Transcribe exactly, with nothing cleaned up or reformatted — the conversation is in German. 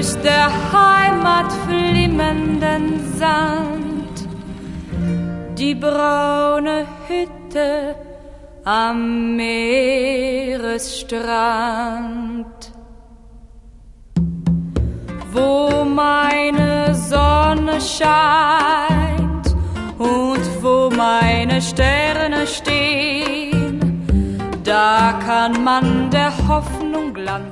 grüßt der Heimat flimmernden Sand, die braune Hütte am Meeresstrand, wo meine Sonne scheint und wo meine Sterne stehen, da kann man der Hoffnung Glanz